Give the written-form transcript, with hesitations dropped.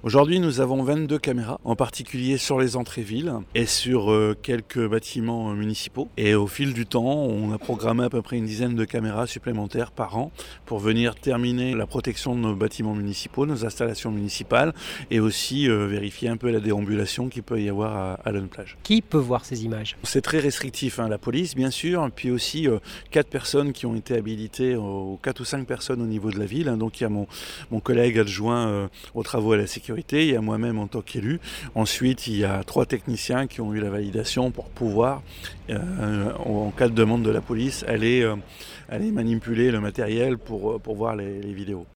Aujourd'hui, nous avons 22 caméras, en particulier sur les entrées-villes et sur quelques bâtiments municipaux. Et au fil du temps, on a programmé à peu près une dizaine de caméras supplémentaires par an pour venir terminer la protection de nos bâtiments municipaux, nos installations municipales et aussi vérifier un peu la déambulation qu'il peut y avoir à Lanneplage. Qui peut voir ces images? C'est très restrictif, la police bien sûr, puis aussi 4 personnes qui ont été habilitées, 4 ou 5 personnes au niveau de la ville. Donc il y a mon collègue adjoint aux travaux et à la sécurité, il y a moi-même en tant qu'élu. Ensuite, il y a 3 techniciens qui ont eu la validation pour pouvoir, en cas de demande de la police, aller manipuler le matériel pour voir les vidéos.